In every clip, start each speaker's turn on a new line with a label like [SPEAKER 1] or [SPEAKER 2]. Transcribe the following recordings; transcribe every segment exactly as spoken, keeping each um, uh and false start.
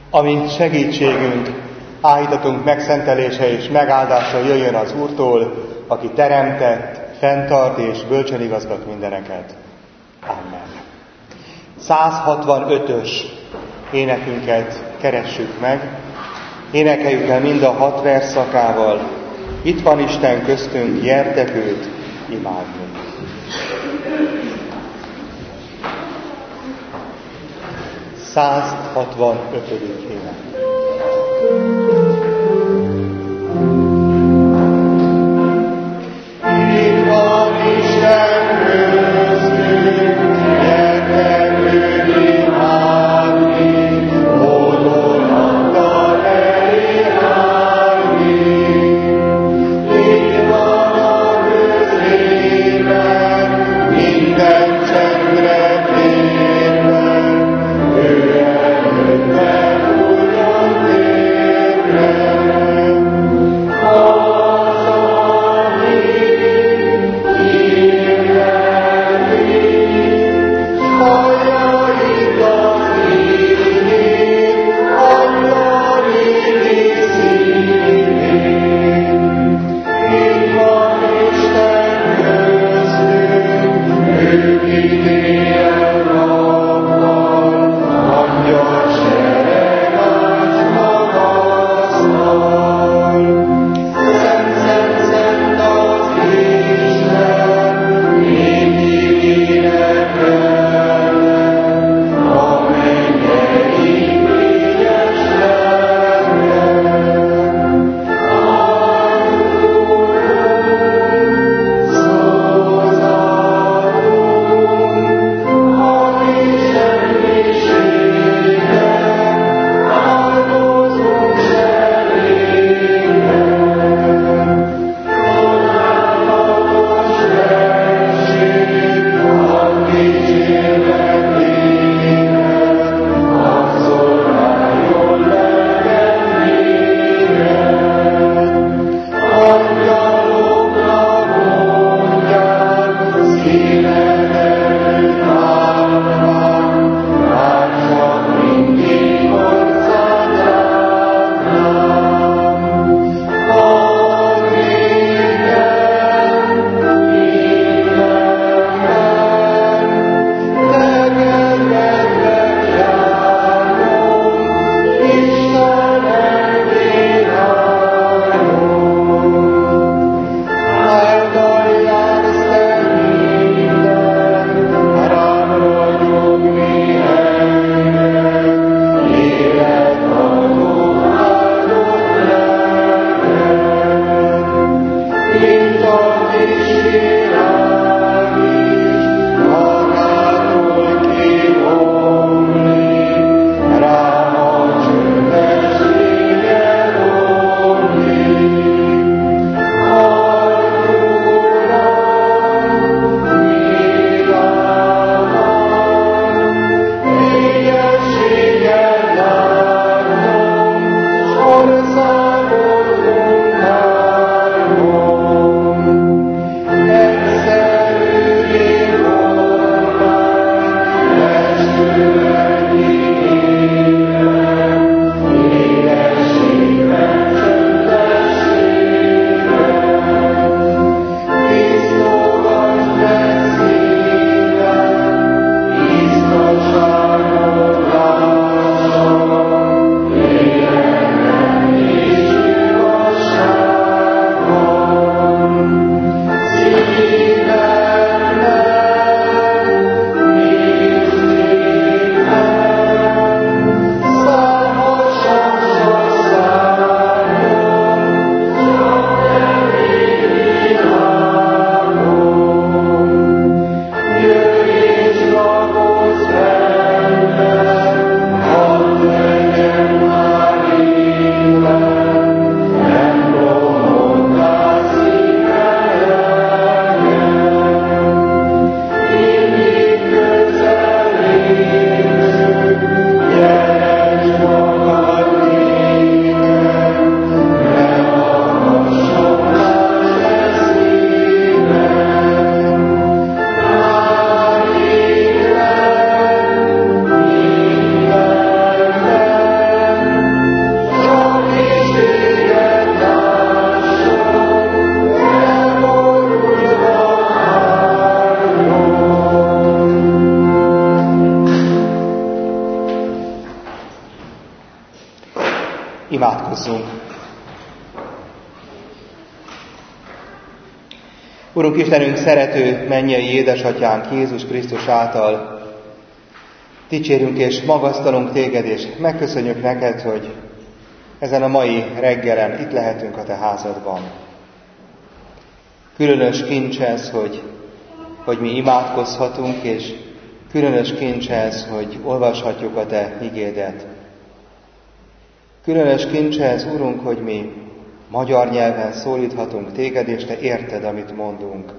[SPEAKER 1] amint segítségünk, áhítatunk megszentelése és megáldása jöjjön az Úrtól, aki teremtett, fenntart és bölcsen igazgat mindeneket. Amen. száz hatvanötös énekünket keressük meg, énekeljük el mind a hat versszakával. Itt van Isten köztünk, gyertek őt imádni. száz hatvanötödik ének.
[SPEAKER 2] Thank you.
[SPEAKER 1] Imádkozzunk! Urunk Istenünk, szerető mennyei édesatyánk Jézus Krisztus által dicsérünk és magasztalunk téged, és megköszönjük neked, hogy ezen a mai reggelen itt lehetünk a te házadban. Különös kincs ez, hogy, hogy mi imádkozhatunk, és különös kincs ez, hogy olvashatjuk a te igédet. Különös kincs ez, Urunk, hogy mi magyar nyelven szólíthatunk téged, és te érted, amit mondunk.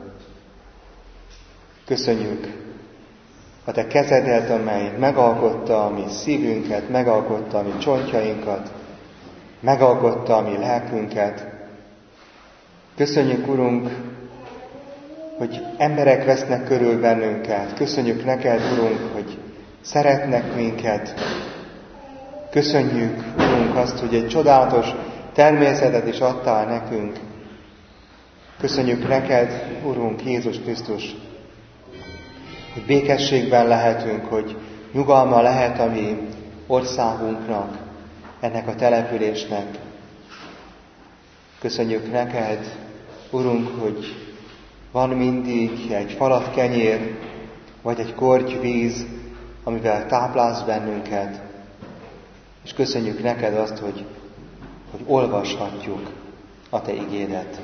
[SPEAKER 1] Köszönjük a te kezedet, amely megalkotta a mi szívünket, megalkotta a mi csontjainkat, megalkotta a mi lelkünket. Köszönjük, Urunk, hogy emberek vesznek körül bennünket. Köszönjük neked, Urunk, hogy szeretnek minket. Köszönjük, Urunk, azt, hogy egy csodálatos természetet is adtál nekünk. Köszönjük neked, Urunk Jézus Krisztus, hogy békességben lehetünk, hogy nyugalma lehet a mi országunknak, ennek a településnek. Köszönjük neked, Urunk, hogy van mindig egy falat kenyér, vagy egy korty víz, amivel táplálsz bennünket. És köszönjük neked azt, hogy, hogy olvashatjuk a te igédet.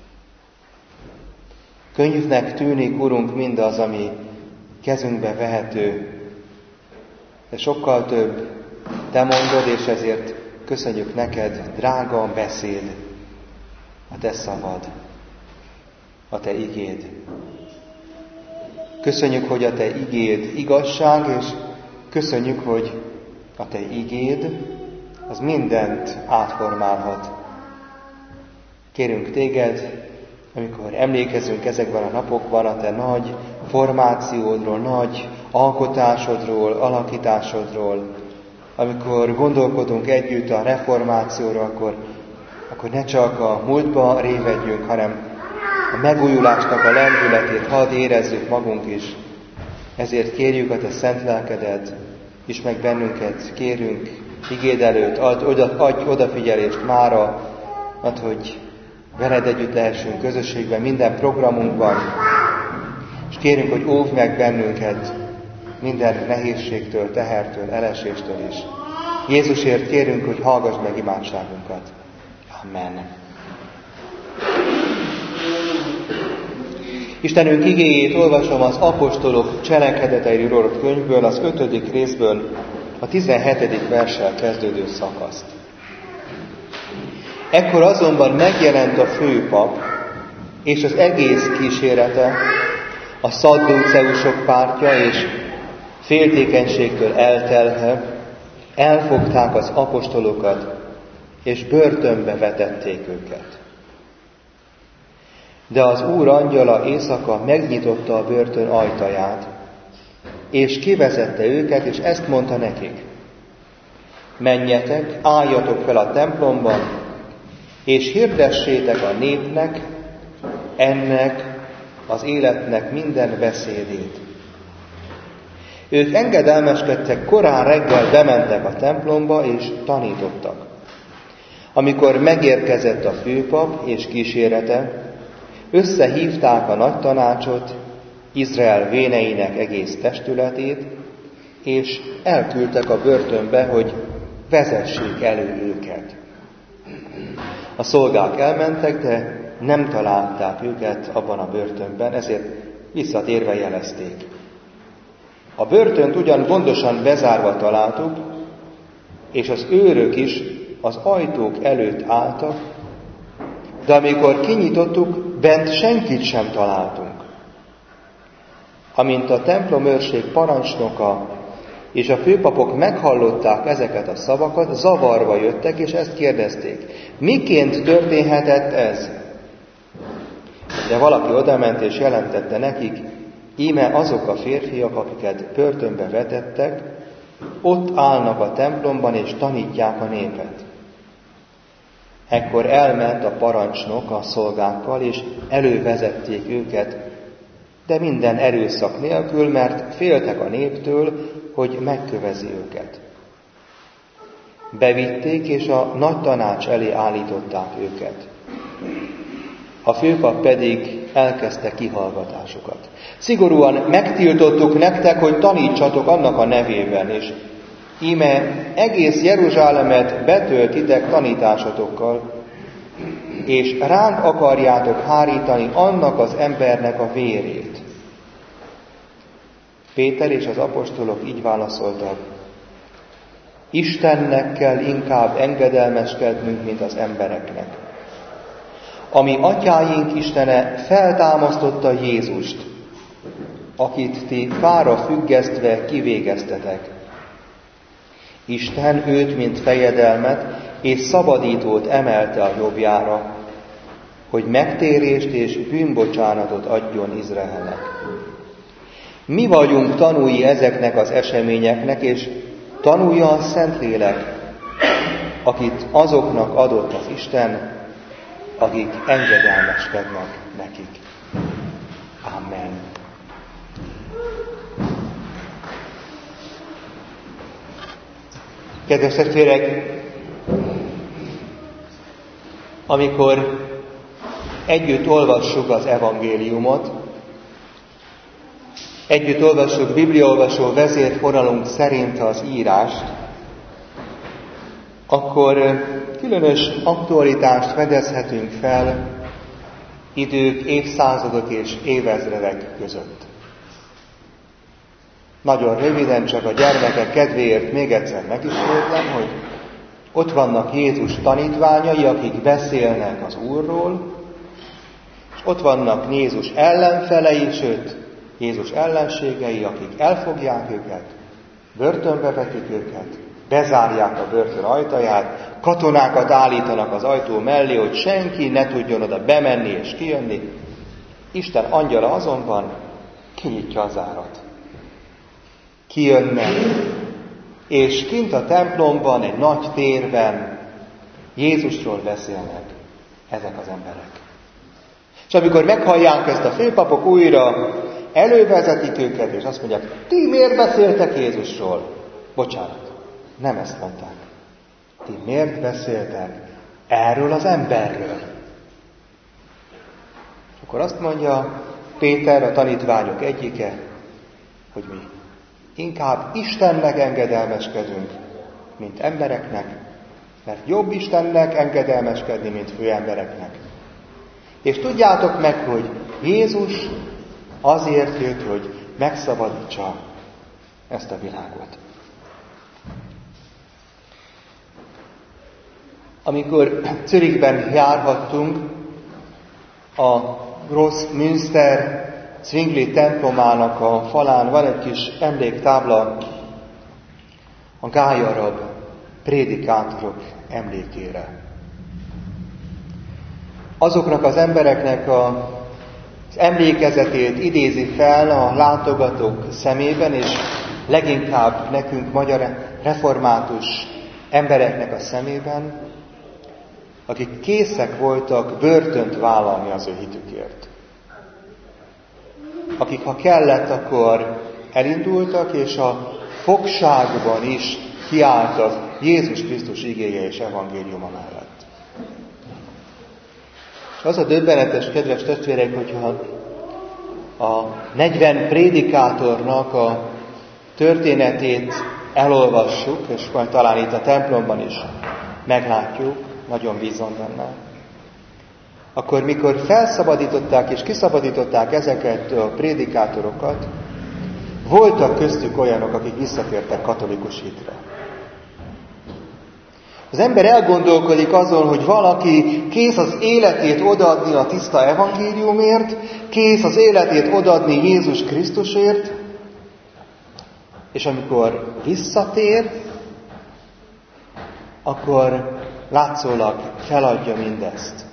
[SPEAKER 1] Könnyűnek tűnik, Urunk, mindaz, ami kezünkbe vehető, de sokkal több te mondod, és ezért köszönjük neked, drága beszéd, a te szavad, a te igéd. Köszönjük, hogy a te igéd igazság, és köszönjük, hogy a te igéd az mindent átformálhat. Kérünk téged, amikor emlékezünk ezekben a napokban a te nagy formációdról, nagy alkotásodról, alakításodról, amikor gondolkodunk együtt a reformációról, akkor, akkor ne csak a múltba révedjünk, hanem a megújulásnak a lendületét hadd érezzük magunk is. Ezért kérjük a te szent lelkedet, is meg bennünket, kérünk igéd előtt, adj, oda, adj odafigyelést mára, add, hogy veled együtt lehessünk közösségben, minden programunkban, és kérünk, hogy óvj meg bennünket minden nehézségtől, tehertől, eleséstől is. Jézusért kérünk, hogy hallgass meg imádságunkat. Amen. Istenünk igéjét olvasom az apostolok cselekedeteiről írott könyvből, az ötödik részből, a tizenhetedik verssel kezdődő szakaszt. Ekkor azonban megjelent a főpap és az egész kísérete, a szadduceusok pártja, és féltékenységtől eltelve elfogták az apostolokat, és börtönbe vetették őket. De az Úr angyala éjszaka megnyitotta a börtön ajtaját, és kivezette őket, és ezt mondta nekik: menjetek, álljatok fel a templomban, és hirdessétek a népnek, ennek az életnek minden beszédét. Ők engedelmeskedtek, korán reggel bementek a templomba, és tanítottak. Amikor megérkezett a főpap és kísérete, összehívták a nagy tanácsot, Izrael véneinek egész testületét, és elküldtek a börtönbe, hogy vezessék elő őket. A szolgák elmentek, de nem találták őket abban a börtönben, ezért visszatérve jelezték. A börtönt ugyan gondosan bezárva találtuk, és az őrök is az ajtók előtt álltak, de amikor kinyitottuk, bent senkit sem találtunk. Amint a templomőrség parancsnoka és a főpapok meghallották ezeket a szavakat, zavarba jöttek, és ezt kérdezték: miként történhetett ez? De valaki odament és jelentette nekik: íme azok a férfiak, akiket börtönbe vetettek, ott állnak a templomban és tanítják a népet. Ekkor elment a parancsnok a szolgákkal, és elővezették őket, de minden erőszak nélkül, mert féltek a néptől, hogy megkövezi őket.
[SPEAKER 2] Bevitték, és a nagy tanács elé állították őket. A főpap pedig elkezdte kihallgatásokat. Szigorúan megtiltottuk nektek, hogy tanítsatok annak a nevében, és íme egész Jeruzsálemet betöltitek tanításotokkal, és ránk akarjátok hárítani annak az embernek a vérét. Péter és az apostolok így válaszoltak: Istennek kell inkább engedelmeskednünk, mint az embereknek. Ami atyáink Istene feltámasztotta Jézust, akit ti fára függesztve kivégeztetek. Isten őt, mint fejedelmet és szabadítót emelte a jobbjára, hogy megtérést és bűnbocsánatot adjon Izraelnek. Mi vagyunk tanúi ezeknek az eseményeknek, és tanulja a Szentlélek, akit azoknak adott az Isten, akik engedelmeskednek nekik. Amen. Kedves testvérek, amikor együtt olvassuk az evangéliumot, együtt olvassuk bibliaolvasó vezérforralunk szerint az írást, akkor különös aktualitást fedezhetünk fel idők, évszázadok és évezredek között. Nagyon röviden, csak a gyermekek kedvéért még egyszer megismétlem, hogy ott vannak Jézus tanítványai, akik beszélnek az Úrról, és ott vannak Jézus ellenfelei, sőt, Jézus ellenségei, akik elfogják őket, börtönbe vetik őket, bezárják a börtön ajtaját, katonákat állítanak az ajtó mellé, hogy senki ne tudjon oda bemenni és kijönni. Isten angyala azonban kinyitja az zárat. Kijönnek, és kint a templomban, egy nagy térben Jézusról beszélnek ezek az emberek. És amikor meghallják ezt a főpapok, újra elővezetik őket, és azt mondják: ti miért beszéltek Jézusról? Bocsánat, nem ezt mondták. Ti miért beszéltek erről az emberről? Akkor azt mondja Péter, a tanítványok egyike, hogy mi inkább Istennek engedelmeskedünk, mint embereknek, mert jobb Istennek engedelmeskedni, mint főembereknek. És tudjátok meg, hogy Jézus azért jött, hogy megszabadítsa ezt a világot. Amikor Zürichben járhattunk, a Grossmünster Zwingli templomának a falán van egy kis emléktábla a gályarab prédikátorok emlékére. Azoknak az embereknek a, az emlékezetét idézi fel a látogatók szemében, és leginkább nekünk magyar református embereknek a szemében, akik készek voltak börtönt vállalni az ő hitükért. Akik, ha kellett, akkor elindultak, és a fogságban is kiálltak Jézus Krisztus igéje és evangéliuma mellett. És az a döbbenetes, kedves testvérek, hogyha a negyven prédikátornak a történetét elolvassuk, és majd talán itt a templomban is meglátjuk, nagyon bízom benne, akkor mikor felszabadították és kiszabadították ezeket a prédikátorokat, voltak köztük olyanok, akik visszatértek katolikus hitre. Az ember elgondolkodik azon, hogy valaki kész az életét odaadni a tiszta evangéliumért, kész az életét odaadni Jézus Krisztusért, és amikor visszatér, akkor látszólag feladja mindezt.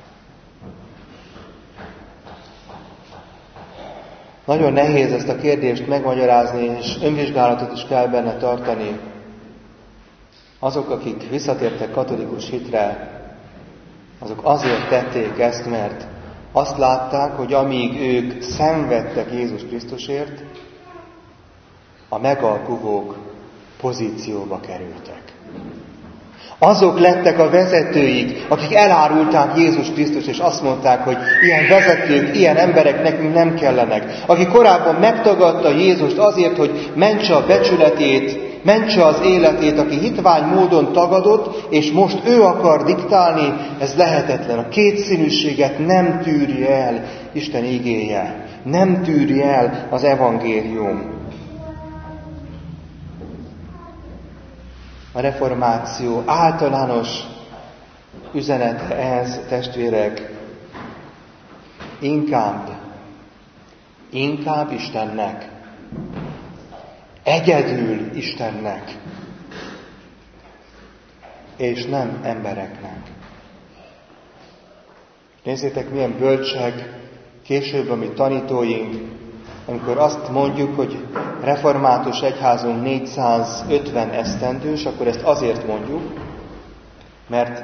[SPEAKER 2] Nagyon nehéz ezt a kérdést megmagyarázni, és önvizsgálatot is kell benne tartani. Azok, akik visszatértek katolikus hitre, azok azért tették ezt, mert azt látták, hogy amíg ők szenvedtek Jézus Krisztusért, a megalkuvók pozícióba kerültek. Azok lettek a vezetőik, akik elárulták Jézus Krisztus, és azt mondták, hogy ilyen vezetők, ilyen emberek nekünk nem kellenek. Aki korábban megtagadta Jézust azért, hogy mentse a becsületét, mentse az életét, aki hitvány módon tagadott, és most ő akar diktálni, ez lehetetlen. A kétszínűséget nem tűri el Isten igéje, nem tűri el az evangélium. A reformáció általános üzenete ez, testvérek, inkább, inkább Istennek, egyedül Istennek, és nem embereknek. Nézzétek, milyen bölcsek később a mi tanítóink, amikor azt mondjuk, hogy református egyházunk négyszázötven esztendős, akkor ezt azért mondjuk, mert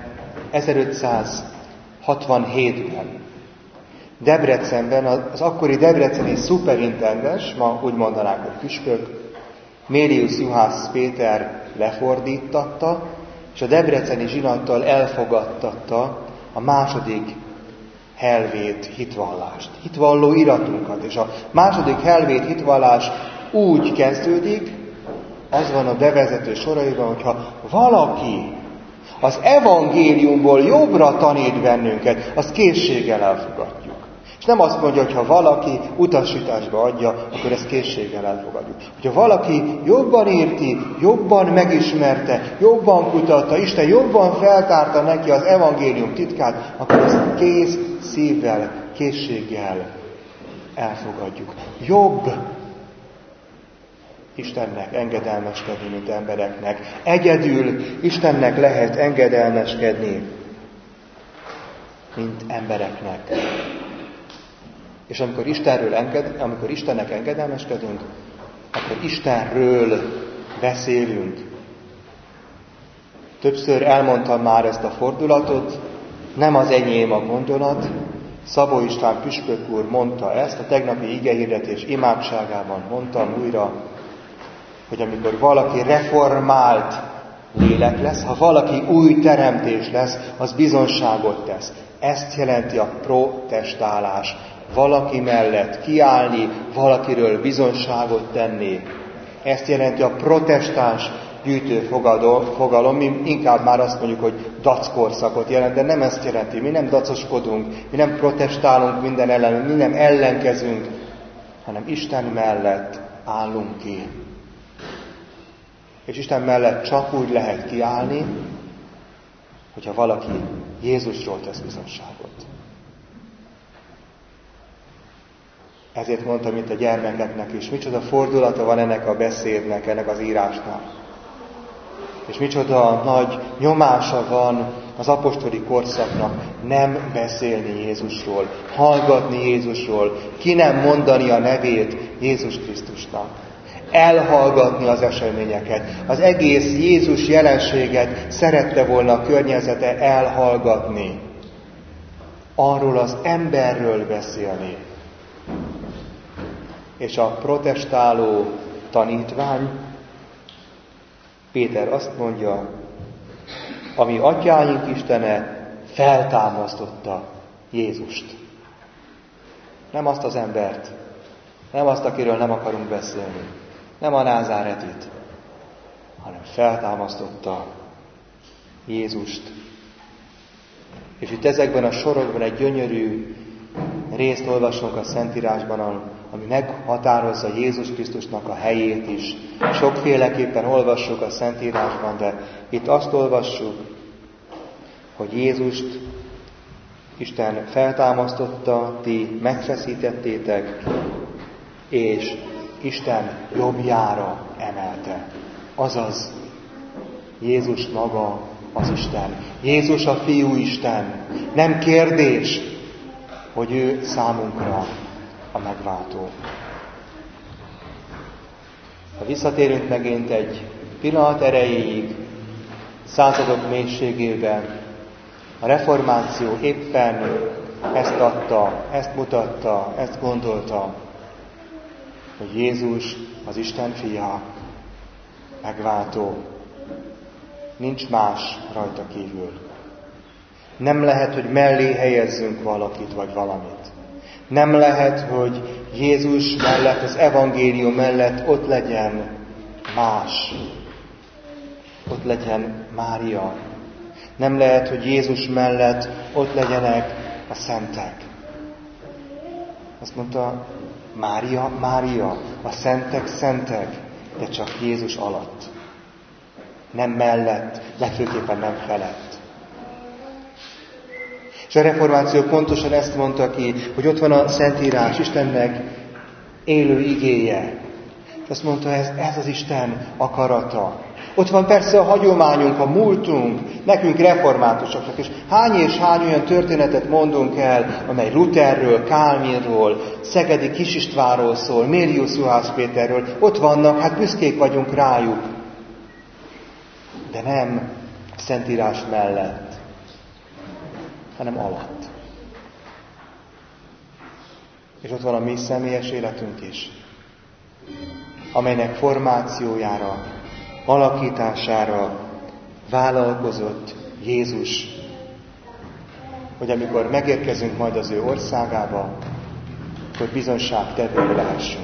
[SPEAKER 2] ezerötszázhatvanhétben Debrecenben az akkori debreceni szuperintendens, ma úgy mondanák, hogy püspök, Mérius Juhász Péter lefordítatta, és a debreceni zsinattal elfogadtatta a második helvét hitvallást, hitvalló iratunkat. És a második helvét hitvallás úgy kezdődik, az van a bevezető soraiban, hogyha valaki az evangéliumból jobbra tanít bennünket, azt készséggel elfogadjuk. És nem azt mondja, hogy ha valaki utasításba adja, akkor ezt készséggel elfogadjuk. Hogyha valaki jobban érti, jobban megismerte, jobban kutatta, Isten jobban feltárta neki az evangélium titkát, akkor ezt kész szívvel, készséggel elfogadjuk. Jobb Istennek engedelmeskedni, mint embereknek. Egyedül Istennek lehet engedelmeskedni, mint embereknek. És amikor Istenről enged, amikor Istennek engedelmeskedünk, akkor Istenről beszélünk. Többször elmondtam már ezt a fordulatot, nem az enyém a gondolat, Szabó István püspök úr mondta ezt, a tegnapi igehirdetés imádságában mondtam újra, hogy amikor valaki reformált lélek lesz, ha valaki új teremtés lesz, az bizonságot tesz. Ezt jelenti a protestálás. Valaki mellett kiállni, valakiről bizonságot tenni. Ezt jelenti a protestáns gyűjtő fogalom, mi inkább már azt mondjuk, hogy dackorszakot jelent, de nem ezt jelenti. Mi nem dacoskodunk, mi nem protestálunk minden ellen, mi nem ellenkezünk, hanem Isten mellett állunk ki. És Isten mellett csak úgy lehet kiállni, hogyha valaki Jézusról tesz bizonságot. Ezért mondtam itt a gyermekeknek is, micsoda fordulata van ennek a beszédnek, ennek az írásnak. És micsoda nagy nyomása van az apostoli korszaknak nem beszélni Jézusról, hallgatni Jézusról, ki nem mondani a nevét Jézus Krisztusnak. Elhallgatni az eseményeket, az egész Jézus jelenséget szerette volna a környezete elhallgatni. Arról az emberről beszélni. És a protestáló tanítvány, Péter azt mondja, ami atyáink Istene feltámasztotta Jézust. Nem azt az embert, nem azt, akiről nem akarunk beszélni, nem a Názáretit, hanem feltámasztotta Jézust. És itt ezekben a sorokban egy gyönyörű részt olvasunk a Szentírásban, ami meghatározza Jézus Krisztusnak a helyét is. Sokféleképpen olvassuk a Szentírásban, de itt azt olvassuk, hogy Jézust Isten feltámasztotta, ti megfeszítettétek, és Isten jobbjára emelte. Azaz, Jézus maga az Isten. Jézus a Fiú Isten. Nem kérdés, hogy ő számunkra a megváltó. Ha visszatérünk megint egy pillanat erejéig, századok mélységében, a reformáció éppen ezt adta, ezt mutatta, ezt gondolta, hogy Jézus az Isten fia, megváltó. nincs más rajta kívül. Nem lehet, hogy mellé helyezzünk valakit vagy valamit. Nem lehet, hogy Jézus mellett, az evangélium mellett ott legyen más. Ott legyen Mária. Nem lehet, hogy Jézus mellett ott legyenek a szentek. Azt mondta, Mária, Mária, a szentek, szentek, de csak Jézus alatt. Nem mellett, legfőképpen nem felett. És a reformáció pontosan ezt mondta ki, hogy ott van a Szentírás, Istennek élő igéje. És azt mondta, ez, ez az Isten akarata. Ott van persze a hagyományunk, a múltunk, nekünk reformátusoknak, és hány és hány olyan történetet mondunk el, amely Lutherről, Kálvinról, Szegedi Kis Istvánról szól, Mérius Juhász Péterről. Ott vannak, hát büszkék vagyunk rájuk. De nem a Szentírás mellett, hanem alatt. És ott van a mi személyes életünk is, amelynek formációjára, alakítására vállalkozott Jézus, hogy amikor megérkezünk majd az ő országába, hogy bizonságtevői lehessünk.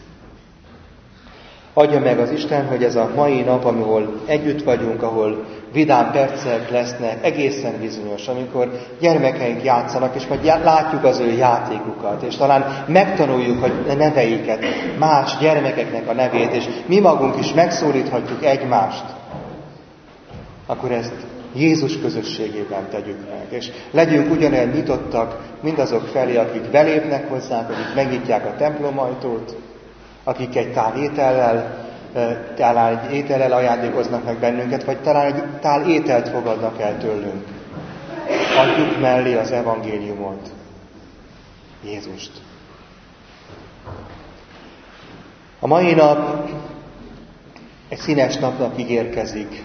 [SPEAKER 2] Adja meg az Isten, hogy ez a mai nap, ahol együtt vagyunk, ahol vidám percek lesznek, egészen bizonyos, amikor gyermekeink játszanak, és majd látjuk az ő játékukat, és talán megtanuljuk hogy a neveiket, más gyermekeknek a nevét, és mi magunk is megszólíthatjuk egymást, akkor ezt Jézus közösségében tegyük meg, és legyünk ugyanilyen nyitottak mindazok felé, akik belépnek hozzánk, akik megnyitják a templomajtót, akik egy tál étellel, talán egy étellel ajándékoznak meg bennünket, vagy talán egy tál ételt fogadnak el tőlünk. Adjuk mellé az evangéliumot, Jézust. A mai nap egy színes napnak ígérkezik.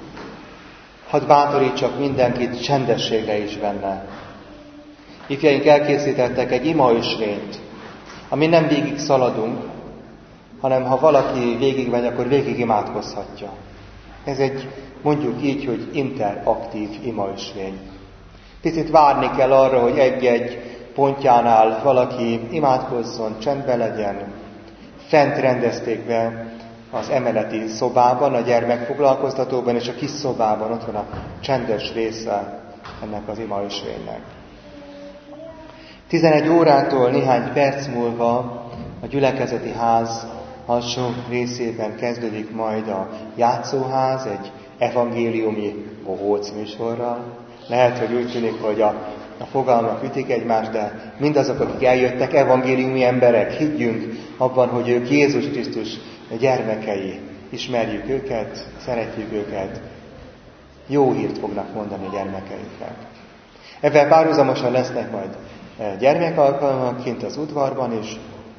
[SPEAKER 2] Hadd bátorítsak mindenkit csendességre is benne. Ifjaink elkészítettek egy imaösvényt, ami nem végig szaladunk, hanem ha valaki végigmegy, akkor végig imádkozhatja. Ez egy, mondjuk így, hogy interaktív imaösvény. Picit várni kell arra, hogy egy-egy pontjánál valaki imádkozzon, csendben legyen. Fent rendezték be az emeleti szobában, a gyermekfoglalkoztatóban, és a kis szobában ott van a csendes része ennek az imaösvénynek. tizenegy órától néhány perc múlva a gyülekezeti ház alsó részében kezdődik majd a játszóház, egy evangéliumi bohóc műsorral. Lehet, hogy úgy tűnik, hogy a, a fogalmak ütik egymást, de mindazok, akik eljöttek, evangéliumi emberek, higgyünk abban, hogy ők Jézus Krisztus gyermekei. Ismerjük őket, szeretjük őket, jó hírt fognak mondani a gyermekeinknek. Ebben párhuzamosan lesznek majd gyermekalkalmak kint az udvarban is,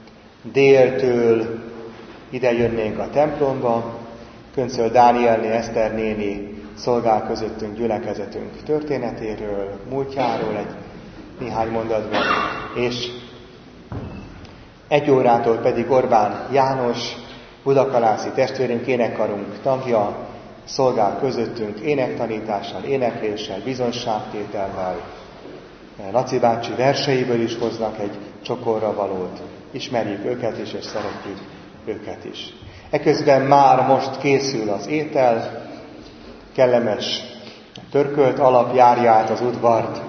[SPEAKER 2] déltől ide jönnénk a templomba, Köncöl Dánielné, Eszter néni szolgál közöttünk gyülekezetünk történetéről, múltjáról egy néhány mondatban, és egy órától pedig Orbán János, budakalászi testvérünk, énekkarunk tagja, szolgál közöttünk énektanítással, énekléssel, bizonságtétellel. Laci bácsi verseiből is hoznak egy csokorra valót. Ismerjük őket is, és szeretjük őket is. Eközben már most készül az étel, kellemes törkölt alap járja át az udvart,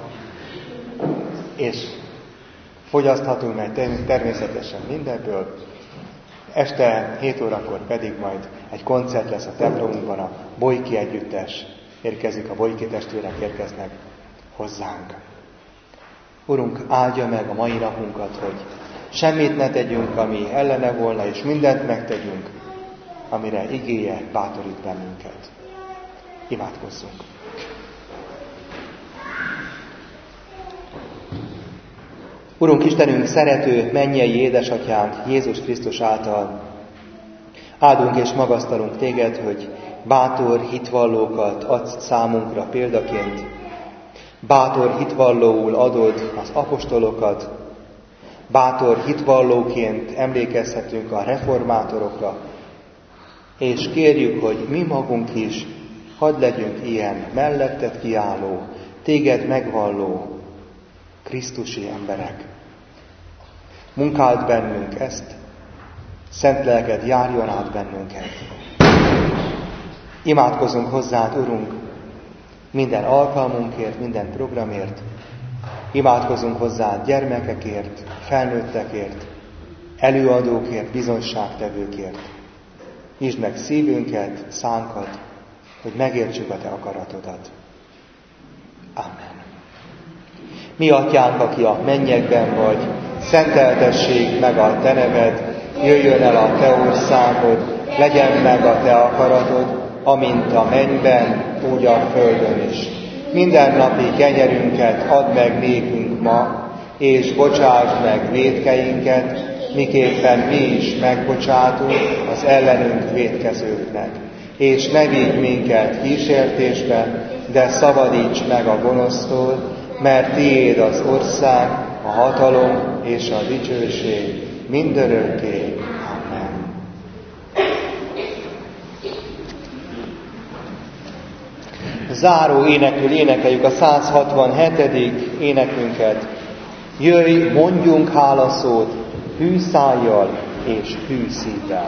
[SPEAKER 2] és fogyaszthatunk meg természetesen mindenből. Este hét órakor pedig majd egy koncert lesz a templomunkban, a Bolyki együttes érkezik, a Bolyki testvérek érkeznek hozzánk. Urunk, áldja meg a mai napunkat, hogy semmit ne tegyünk, ami ellene volna, és mindent megtegyünk, amire igéje bátorít bennünket. Imádkozzunk! Urunk Istenünk, szerető, mennyei édesatyánk, Jézus Krisztus által áldunk és magasztalunk téged, hogy bátor hitvallókat adsz számunkra példaként, bátor hitvallóul adod az apostolokat, bátor hitvallóként emlékezhetünk a reformátorokra, és kérjük, hogy mi magunk is hadd legyünk ilyen melletted kiálló, téged megvalló, krisztusi emberek. Munkáld bennünk ezt, szent lelked járjon át bennünket. Imádkozunk hozzád, Urunk, minden alkalmunkért, minden programért. Imádkozunk hozzád gyermekekért, felnőttekért, előadókért, bizonyságtevőkért. Nyisd meg szívünket, szánkat, hogy megértsük a te akaratodat. Amen. Mi atyánk, aki a mennyekben vagy, szenteltessék meg a te neved, jöjjön el a te országod, legyen meg a te akaratod, amint a mennyben, úgy a földön is. Mindennapi kenyerünket add meg nékünk ma, és bocsásd meg vétkeinket, miképpen mi is megbocsátunk az ellenünk vétkezőknek. És ne vigy minket kísértésbe, de szabadíts meg a gonosztól, mert tiéd az ország, a hatalom és a dicsőség mindörökké. Amen. Záró énekül énekeljük a száz hatvanhetedik énekünket. Jöjj, mondjunk hálaszót, hű szájjal és hű szívvel.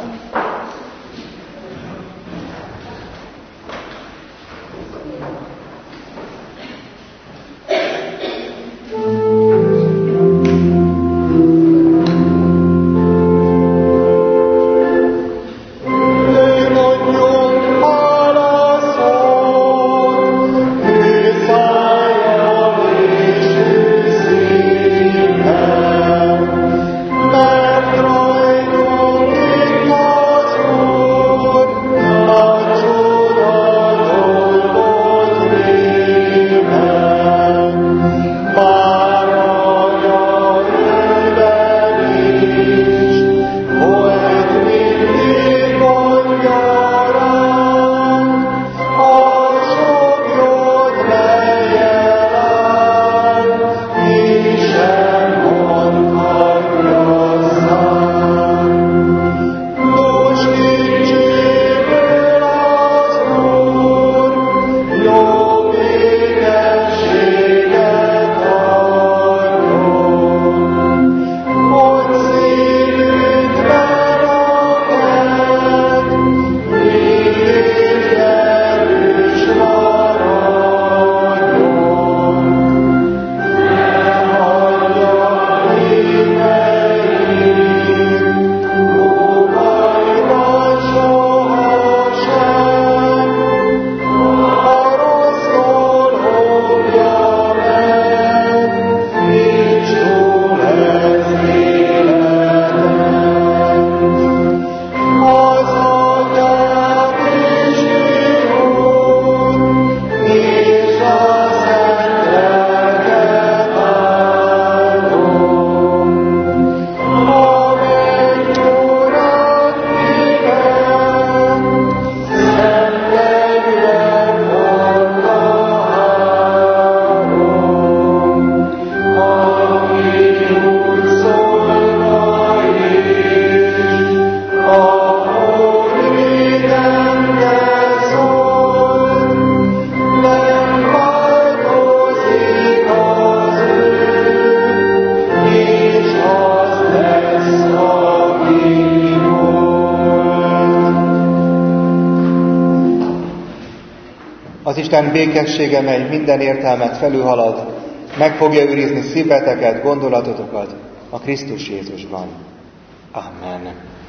[SPEAKER 2] Az Isten békessége, mely minden értelmet felülhalad, meg fogja őrizni szíveteket, gondolatotokat a Krisztus Jézusban. Amen.